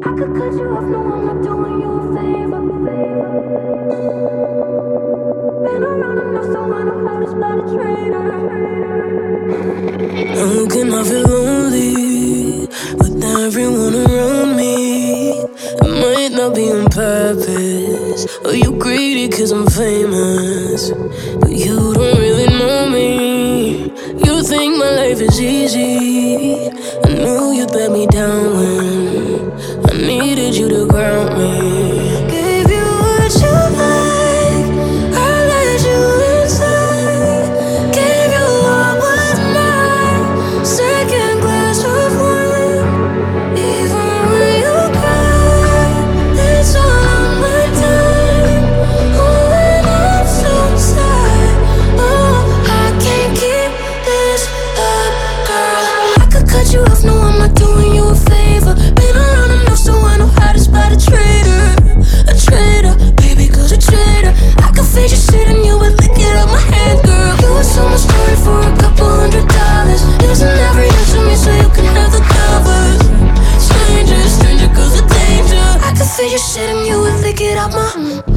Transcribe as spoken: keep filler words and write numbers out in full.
I could cut you off, no, I'm not doing you a favor. Been around enough, so I know how to spot a traitor. How can I feel lonely with everyone around me? It might not be on purpose, or you greedy cause I'm famous, but you don't really know me. You think my life is easy. I knew you'd let me down when I needed you to ground me. Gave you what you like, I let you inside. Gave you what was mine, second glass of wine. Even when you cry, it's all on my time. Oh, when I'm so sad, oh, I can't keep this up, girl. I could cut you off, no, I'm not doing you a favor. Been around enough, so I know how to spot a traitor. A traitor, baby, cause a traitor. I could fade your shit and you would lick it out my hand, girl. You would sell my story for a couple hundred dollars. Losing every inch of me so you can have the covers. Stranger, stranger, cause of danger. I could fade your shit and you would lick it out my